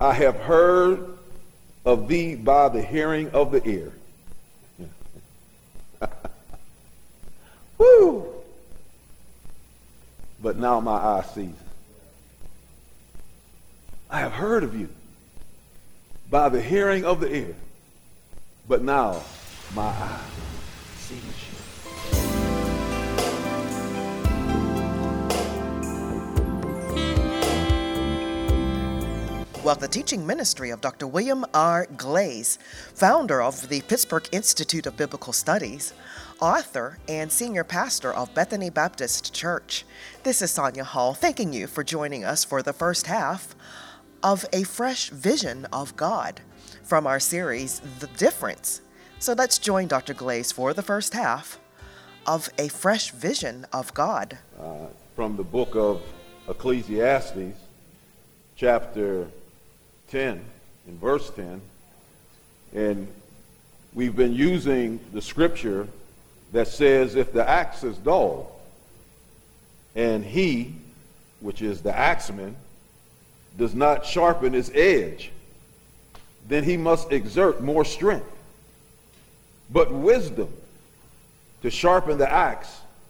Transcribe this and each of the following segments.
I have heard of thee by the hearing of the ear. Woo! But now my eye sees. I have heard of you by the hearing of the ear, but now my eye sees you. Well, the teaching ministry of Dr. William R. Glaze, founder of the Pittsburgh Institute of Biblical Studies, author and senior pastor of Bethany Baptist Church. This is Sonia Hall, thanking you for joining us for the first half of A Fresh Vision of God from our series, The Difference. So let's join Dr. Glaze for the first half of A Fresh Vision of God. From the book of Ecclesiastes, chapter 10, in verse 10, and we've been using the scripture that says, if the axe is dull, and he, which is the axeman, does not sharpen his edge, then he must exert more strength. But wisdom, to sharpen the axe,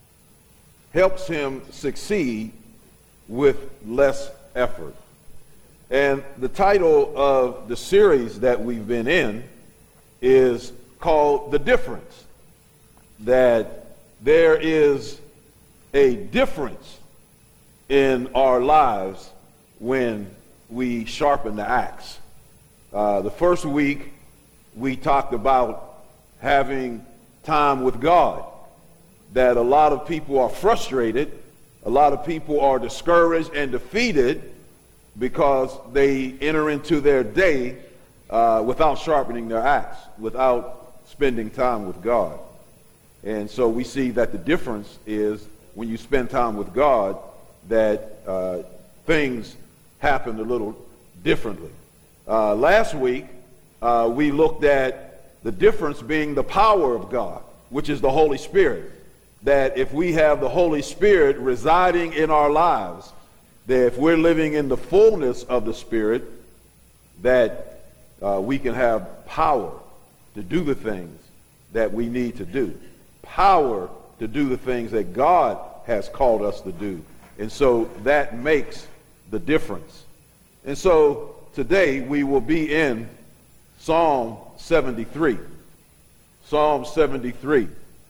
helps him succeed with less effort. And the title of the series that we've been in is called The Difference. That there is a difference in our lives when we sharpen the axe. The first week we talked about having time with God. That a lot of people are frustrated, a lot of people are discouraged and defeated because they enter into their day without sharpening their axe, without spending time with God. And so we see that the difference is when you spend time with God, that things happen a little differently. Last week, we looked at the difference being the power of God, which is the Holy Spirit. That if we have the Holy Spirit residing in our lives, that if we're living in the fullness of the Spirit, that we can have power to do the things that we need to do. Power to do the things that God has called us to do. And so that makes the difference. And so today we will be in Psalm 73. Psalm 73.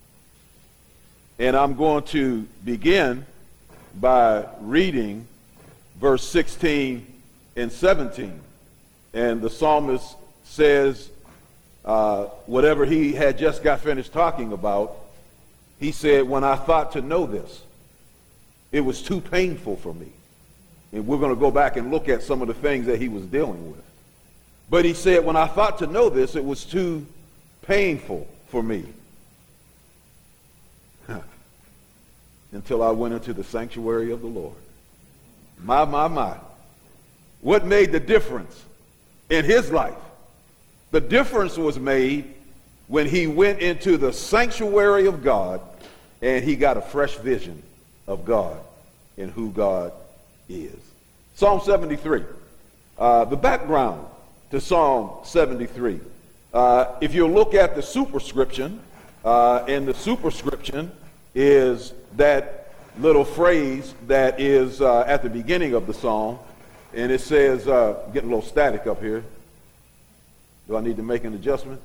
And I'm going to begin by reading verse 16 and 17. And the psalmist says, whatever he had just got finished talking about, he said, when I thought to know this, it was too painful for me. And we're going to go back and look at some of the things that he was dealing with. But he said, when I thought to know this, it was too painful for me. Until I went into the sanctuary of the Lord. My. What made the difference in his life? The difference was made when he went into the sanctuary of God and he got a fresh vision of God and who God is. Psalm 73. The background to Psalm 73. If you look at the superscription, and the superscription is that little phrase that is at the beginning of the psalm, and it says, getting a little static up here. Do I need to make an adjustment?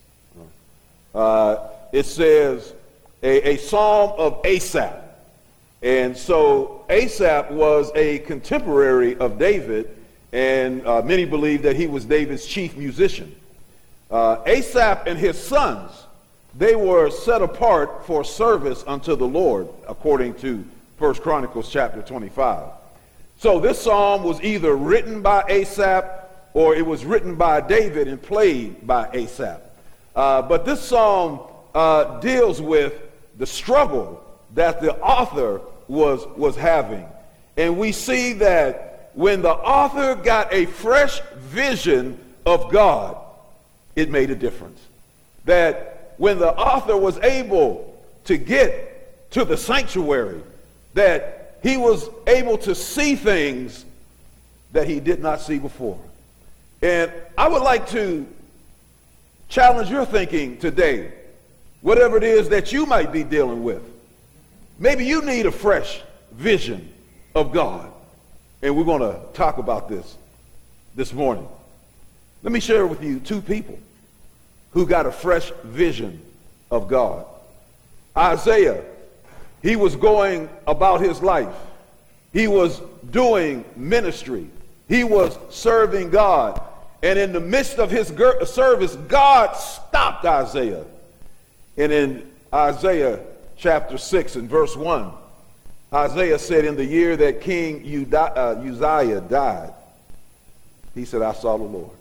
It says a psalm of Asaph. And so Asaph was a contemporary of David, and many believe that he was David's chief musician. Asaph and his sons, they were set apart for service unto the Lord, according to 1 Chronicles chapter 25. So this psalm was either written by Asaph or it was written by David and played by Asaph. But this psalm deals with the struggle that the author was having. And we see that when the author got a fresh vision of God, it made a difference. That when the author was able to get to the sanctuary, that he was able to see things that he did not see before. And I would like to challenge your thinking today, whatever it is that you might be dealing with. Maybe you need a fresh vision of God. And we're going to talk about this morning. Let me share with you two people who got a fresh vision of God. Isaiah, he was going about his life. He was doing ministry. He was serving God. And in the midst of his service, God stopped Isaiah. And in Isaiah chapter 6 and verse 1, Isaiah said, in the year that King Uzziah died, he said, I saw the Lord.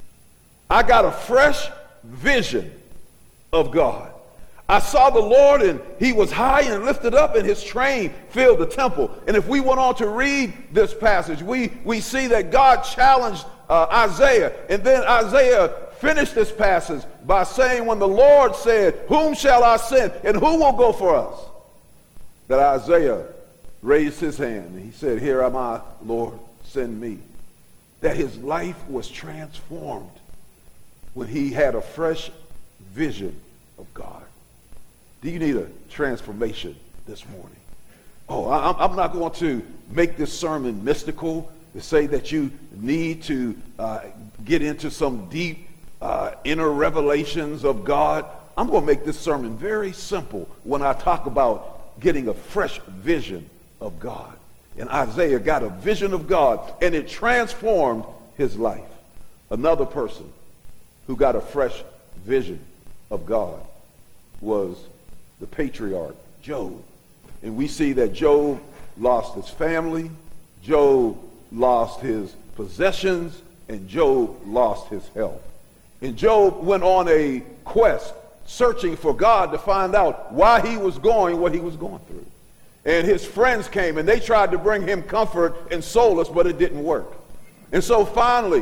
I got a fresh vision of God. I saw the Lord, and he was high and lifted up, and his train filled the temple. And if we went on to read this passage, we see that God challenged Isaiah. And then Isaiah finished this passage by saying, when the Lord said, whom shall I send, and who will go for us? That Isaiah raised his hand, and he said, here am I, Lord, send me. That his life was transformed when he had a fresh vision of God. Do you need a transformation this morning? Oh, I'm not going to make this sermon mystical to say that you need to get into some deep inner revelations of God. I'm going to make this sermon very simple when I talk about getting a fresh vision of God. And Isaiah got a vision of God, and it transformed his life. Another person who got a fresh vision of God was the patriarch Job. And we see that Job lost his family, Job lost his possessions, and Job lost his health. And Job went on a quest searching for God to find out why he was going what he was going through. And his friends came and they tried to bring him comfort and solace, but it didn't work. And so finally,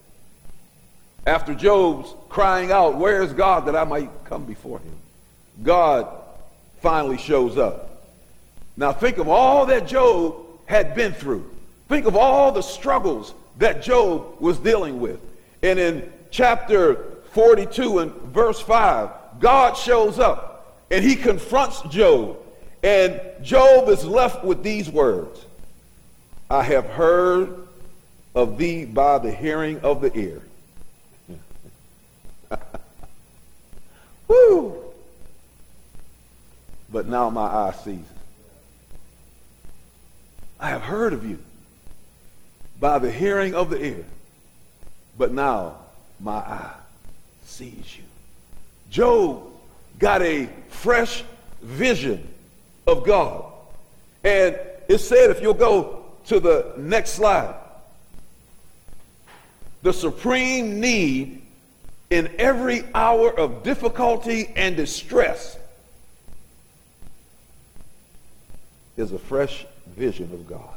after Job's crying out, where is God that I might come before him? God finally shows up. Now think of all that Job had been through. Think of all the struggles that Job was dealing with. And in chapter 42 and verse 5, God shows up and he confronts Job. And Job is left with these words. I have heard of thee by the hearing of the ear. Woo! But now my eye sees. I have heard of you by the hearing of the ear, but now my eye sees you. Job got a fresh vision of God. And it said, if you'll go to the next slide, the supreme need in every hour of difficulty and distress is a fresh vision of God.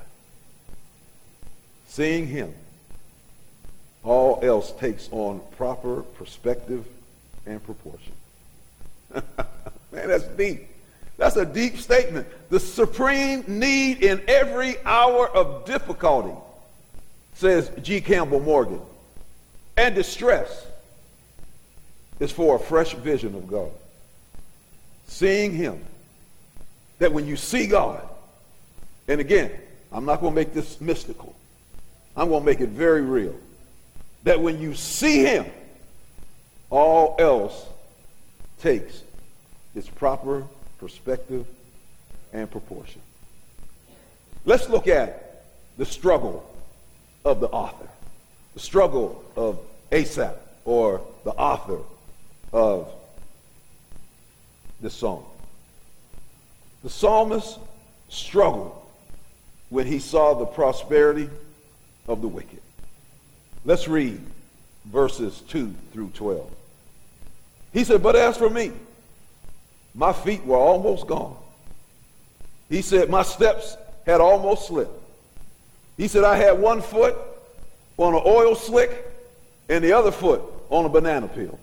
Seeing him, all else takes on proper perspective and proportion. Man, that's deep. That's a deep statement. The supreme need in every hour of difficulty, says G. Campbell Morgan, and distress is for a fresh vision of God. Seeing him. That when you see God, and again, I'm not going to make this mystical. I'm going to make it very real. That when you see him, all else takes its proper perspective and proportion. Let's look at the struggle of the author. The struggle of Asaph, or the author of this song. The psalmist struggled when he saw the prosperity of the wicked. Let's read verses 2 through 12. He said, but as for me, my feet were almost gone. He said, my steps had almost slipped. He said, I had one foot on an oil slick and the other foot on a banana peel.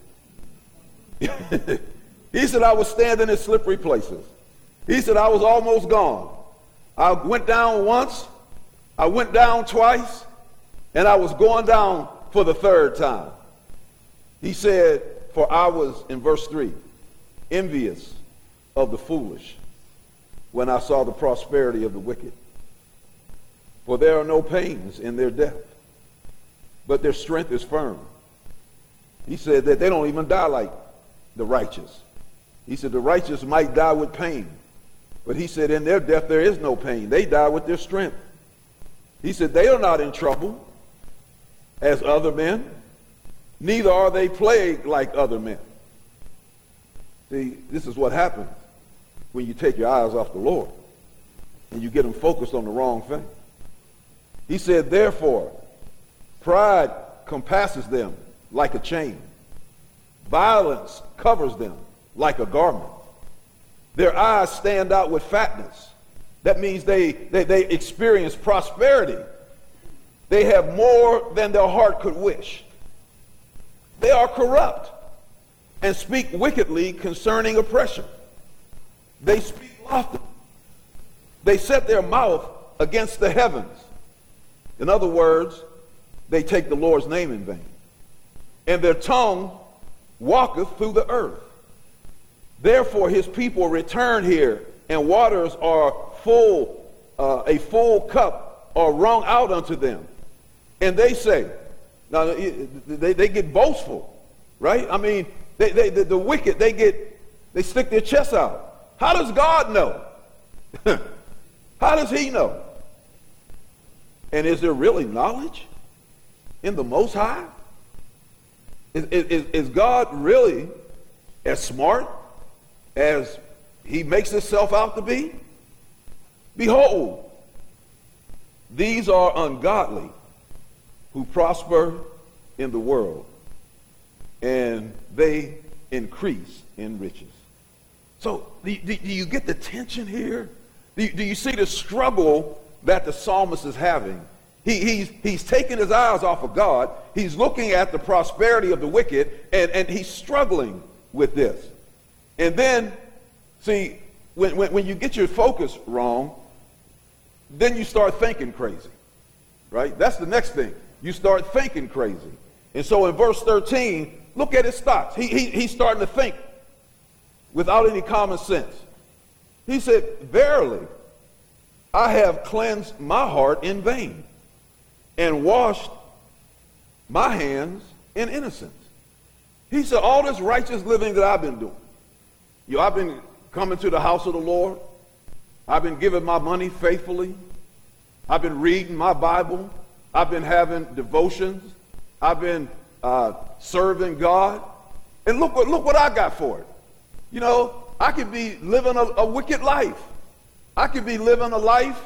He said, I was standing in slippery places. He said, I was almost gone. I went down once, I went down twice, and I was going down for the third time. He said, for I was, in verse 3, envious of the foolish when I saw the prosperity of the wicked. For there are no pains in their death, but their strength is firm. He said that they don't even die like the righteous. He said the righteous might die with pain, but he said in their death there is no pain. They die with their strength. He said they are not in trouble as other men, neither are they plagued like other men. See, this is what happens when you take your eyes off the Lord and you get them focused on the wrong thing. He said, therefore, pride compasses them like a chain. Violence covers them like a garment. Their eyes stand out with fatness. That means they experience prosperity. They have more than their heart could wish. They are corrupt and speak wickedly concerning oppression. They speak loftily. They set their mouth against the heavens. In other words, they take the Lord's name in vain. And their tongue walketh through the earth. Therefore his people return here, and waters are full, a full cup are wrung out unto them. And they say, now they get boastful, right? I mean, the wicked, they stick their chests out. How does God know? How does he know? And is there really knowledge in the Most High? Is God really as smart as he makes himself out to be? Behold, these are ungodly who prosper in the world, and they increase in riches. So do you get the tension here? Do you see the struggle that the psalmist is having? He's taking his eyes off of God. He's looking at the prosperity of the wicked, and he's struggling with this. And then, see, when you get your focus wrong, then you start thinking crazy, right? That's the next thing. You start thinking crazy. And so in verse 13, look at his thoughts. He's starting to think without any common sense. He said, verily, I have cleansed my heart in vain and washed my hands in innocence. He said, all this righteous living that I've been doing, I've been coming to the house of the Lord. I've been giving my money faithfully. I've been reading my Bible. I've been having devotions. I've been serving God. And look what I got for it. You know, I could be living a wicked life. I could be living a life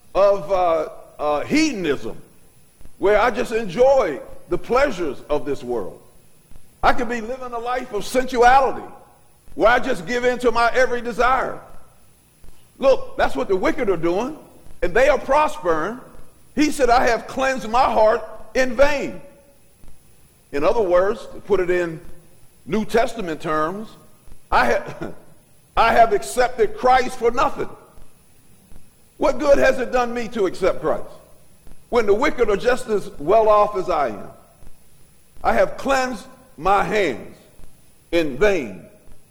of hedonism, where I just enjoy the pleasures of this world. I could be living a life of sensuality, where I just give in to my every desire. Look, that's what the wicked are doing, and they are prospering. He said, I have cleansed my heart in vain. In other words, to put it in New Testament terms, I have accepted Christ for nothing. What good has it done me to accept Christ when the wicked are just as well off as I am? I have cleansed my hands in vain.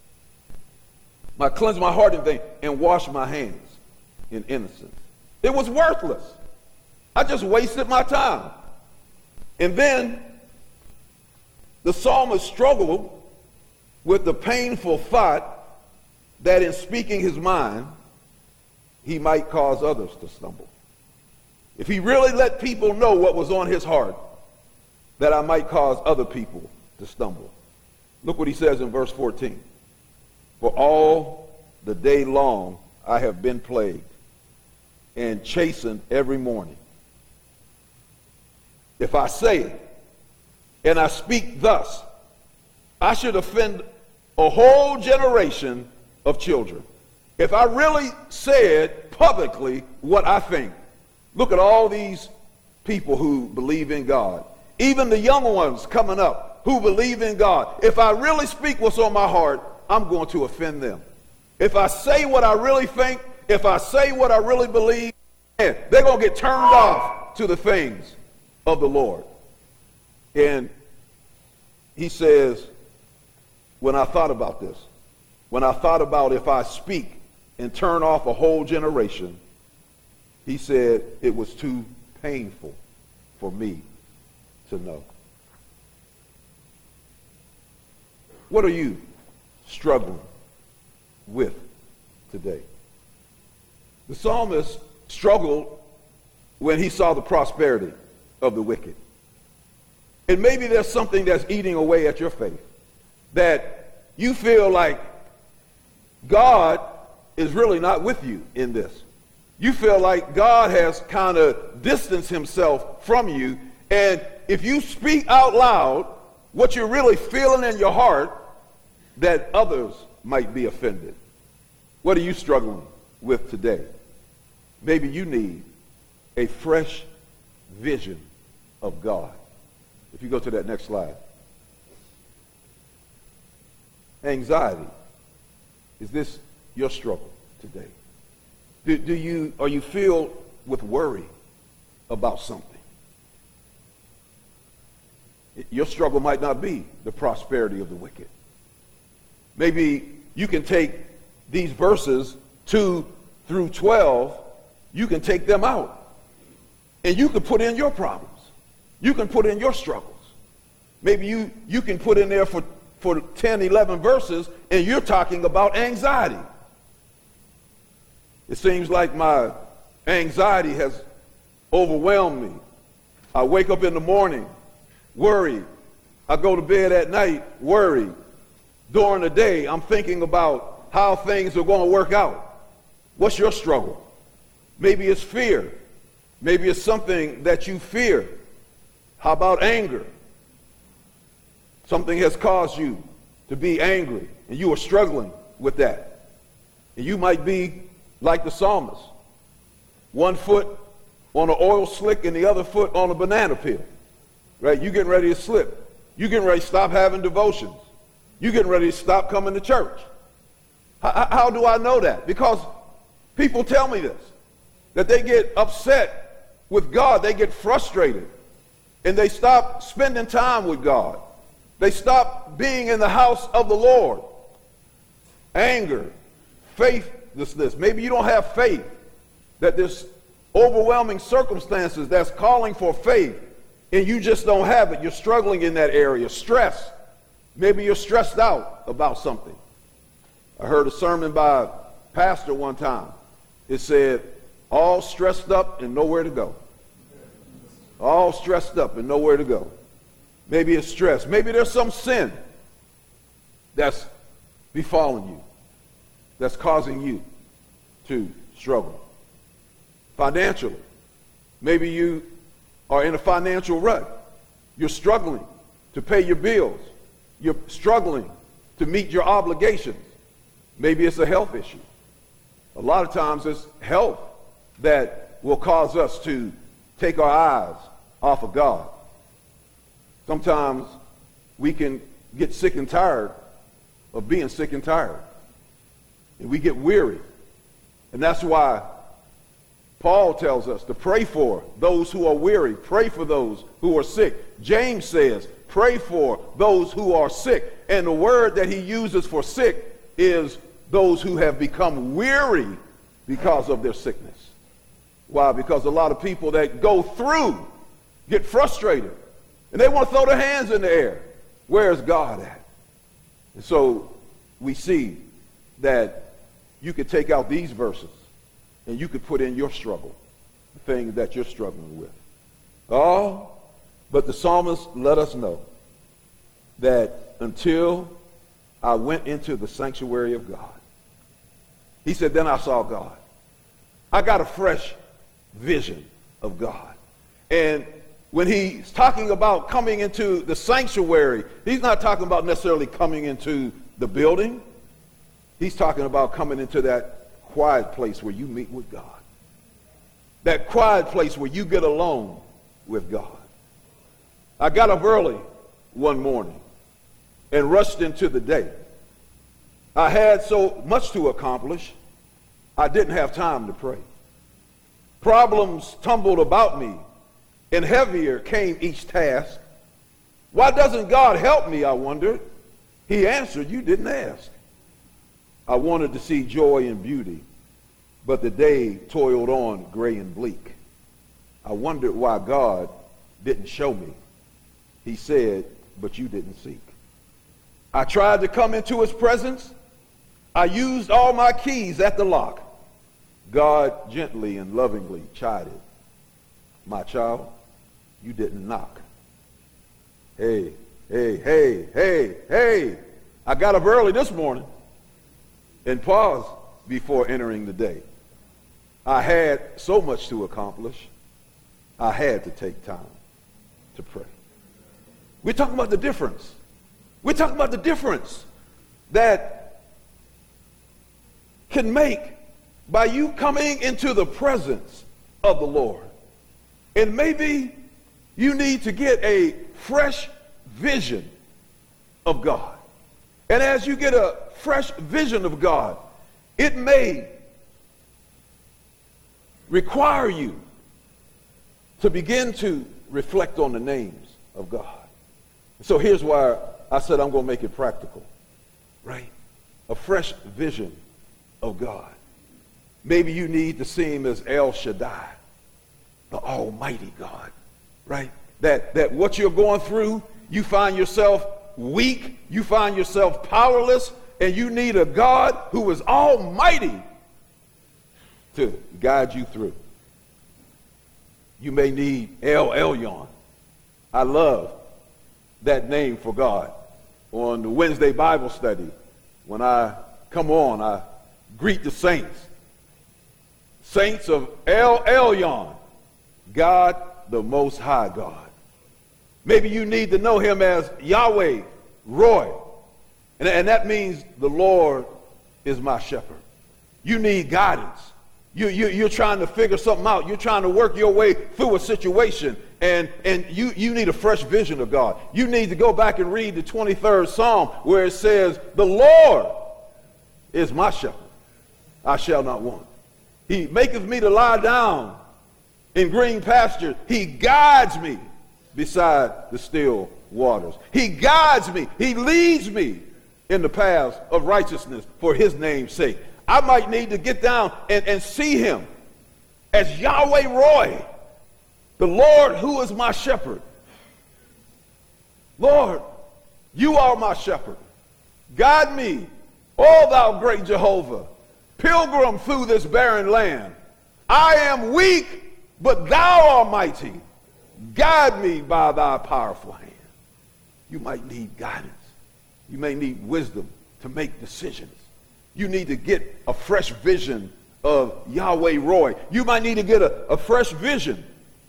I cleansed my heart in vain and washed my hands in innocence. It was worthless. I just wasted my time. And then the psalmist struggled with the painful thought that in speaking his mind, he might cause others to stumble. If he really let people know what was on his heart, that I might cause other people to stumble. Look what he says in verse 14. For all the day long I have been plagued and chastened every morning. If I say it, and I speak thus, I should offend a whole generation of children. If I really said publicly what I think, look at all these people who believe in God, even the young ones coming up who believe in God. If I really speak what's on my heart, I'm going to offend them. If I say what I really think, if I say what I really believe, they're going to get turned off to the things of the Lord. And he says, when I thought about this, when I thought about if I speak and turn off a whole generation, he said it was too painful for me to know. What are you struggling with today? The psalmist struggled when he saw the prosperity of the wicked. And maybe there's something that's eating away at your faith, that you feel like God is really not with you in this. You feel like God has kind of distanced himself from you, and if you speak out loud what you're really feeling in your heart, that others might be offended. What are you struggling with today? Maybe you need a fresh vision of God. If you go to that next slide. Anxiety. Is this your struggle today? Are you filled with worry about something? Your struggle might not be the prosperity of the wicked. Maybe you can take these verses 2 through 12, you can take them out, and you can put in your problems. You can put in your struggles. Maybe you can put in there for 10, 11 verses, and you're talking about anxiety. It seems like my anxiety has overwhelmed me. I wake up in the morning worried. I go to bed at night worried. During the day, I'm thinking about how things are going to work out. What's your struggle? Maybe it's fear. Maybe it's something that you fear. How about anger? Something has caused you to be angry, and you are struggling with that. And you might be like the psalmist, one foot on an oil slick and the other foot on a banana peel. Right? You getting ready to slip. You getting ready to stop having devotions. You getting ready to stop coming to church. How do I know that? Because people tell me this, that they get upset with God. They get frustrated, and they stop spending time with God. They stop being in the house of the Lord. Anger, faithlessness. Maybe you don't have faith, that there's overwhelming circumstances that's calling for faith, and you just don't have it. You're struggling in that area. Stress. Maybe you're stressed out about something. I heard a sermon by a pastor one time. It said, all stressed up and nowhere to go. All stressed up and nowhere to go. Maybe it's stress. Maybe there's some sin that's befallen you, that's causing you to struggle. Financially, maybe you are in a financial rut. You're struggling to pay your bills. You're struggling to meet your obligations. Maybe it's a health issue. A lot of times it's health that will cause us to take our eyes off of God. Sometimes we can get sick and tired of being sick and tired. And we get weary. And that's why Paul tells us to pray for those who are weary. Pray for those who are sick. James says, pray for those who are sick. And the word that he uses for sick is those who have become weary because of their sickness. Why? Because a lot of people that go through get frustrated, and they want to throw their hands in the air. Where is God at? And so we see that you could take out these verses and you could put in your struggle, the thing that you're struggling with. Oh, but the psalmist let us know that until I went into the sanctuary of God, he said, then I saw God. I got a fresh vision of God. And when he's talking about coming into the sanctuary, he's not talking about necessarily coming into the building. He's talking about coming into that quiet place where you meet with God. That quiet place where you get alone with God. I got up early one morning and rushed into the day. I had so much to accomplish, I didn't have time to pray. Problems tumbled about me, and heavier came each task. Why doesn't God help me, I wondered. He answered, you didn't ask. I wanted to see joy and beauty, but the day toiled on gray and bleak. I wondered why God didn't show me. He said, but you didn't seek. I tried to come into his presence. I used all my keys at the lock. God gently and lovingly chided. My child, you didn't knock. Hey, I got up early this morning and paused before entering the day. I had so much to accomplish. I had to take time to pray. We're talking about the difference. We're talking about the difference that can make by you coming into the presence of the Lord. And maybe you need to get a fresh vision of God. And as you get a fresh vision of God, it may require you to begin to reflect on the names of God. So here's why I said I'm going to make it practical, right? A fresh vision of God. Maybe you need to see him as El Shaddai, the Almighty God, right? That what you're going through, you find yourself weak, you find yourself powerless, and you need a God who is almighty to guide you through. You may need El Elyon. I love that name for God. On the Wednesday Bible study, when I come on, I greet the saints. Saints of El Elyon, God, the Most High God. Maybe you need to know him as Yahweh Roy. And that means the Lord is my shepherd. You need guidance. You're trying to figure something out. You're trying to work your way through a situation. And you need a fresh vision of God. You need to go back and read the 23rd Psalm where it says, the Lord is my shepherd. I shall not want. He maketh me to lie down in green pastures. He guides me beside the still waters. He guides me. He leads me in the paths of righteousness for his name's sake. I might need to get down and see him as Yahweh Roy, the Lord who is my shepherd. Lord, you are my shepherd. Guide me, O thou great Jehovah, pilgrim through this barren land. I am weak, but thou art mighty. Guide me by thy powerful hand. You might need guidance. You may need wisdom to make decisions. You need to get a fresh vision of Yahweh Roy. You might need to get a fresh vision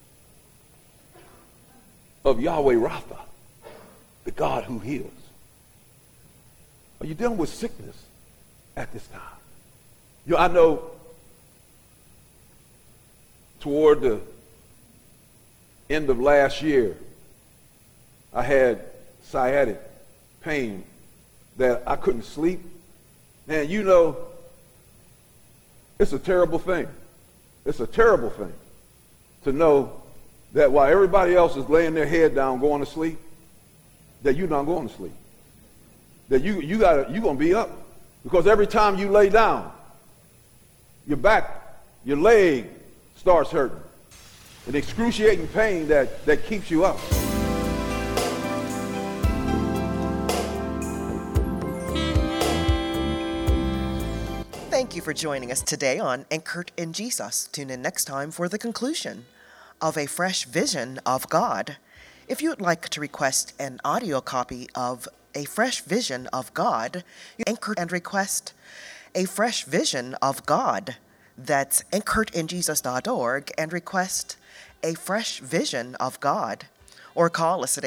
of Yahweh Rapha, the God who heals. Are you dealing with sickness at this time? I know toward the end of last year, I had sciatic pain that I couldn't sleep. Man, you know, it's a terrible thing. It's a terrible thing to know that while everybody else is laying their head down going to sleep, that you're not going to sleep. That you're going to be up. Because every time you lay down, your back, your leg starts hurting. An excruciating pain that keeps you up. Thank you for joining us today on Anchored in Jesus. Tune in next time for the conclusion of A Fresh Vision of God. If you would like to request an audio copy of A Fresh Vision of God, you anchor and request A Fresh Vision of God. That's anchoredinjesus.org and request A Fresh Vision of God. Or call us at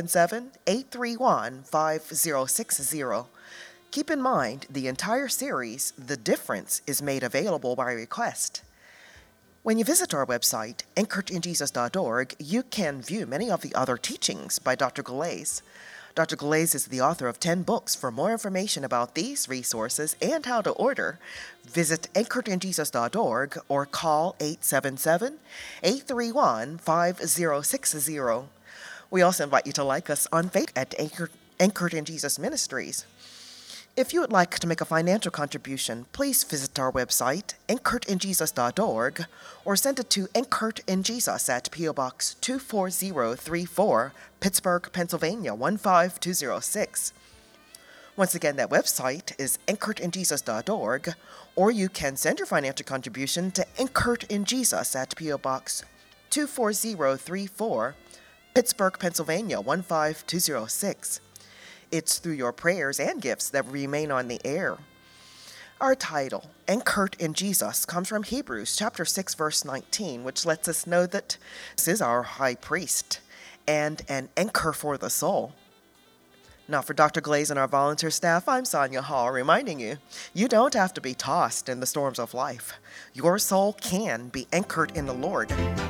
877-831-5060. Keep in mind, the entire series, The Difference, is made available by request. When you visit our website, anchoredinjesus.org, you can view many of the other teachings by Dr. Galais. Dr. Galais is the author of 10 books. For more information about these resources and how to order, visit anchoredinjesus.org or call 877-831-5060. We also invite you to like us on Facebook at Anchored in Jesus Ministries. If you would like to make a financial contribution, please visit our website, anchoredinjesus.org, or send it to Anchored in Jesus at P.O. Box 24034, Pittsburgh, Pennsylvania 15206. Once again, that website is anchoredinjesus.org, or you can send your financial contribution to Anchored in Jesus at P.O. Box 24034, Pittsburgh, Pennsylvania 15206. It's through your prayers and gifts that remain on the air. Our title, Anchored in Jesus, comes from Hebrews chapter 6, verse 19, which lets us know that this is our high priest and an anchor for the soul. Now, for Dr. Glaze and our volunteer staff, I'm Sonia Hall, reminding you, you don't have to be tossed in the storms of life. Your soul can be anchored in the Lord.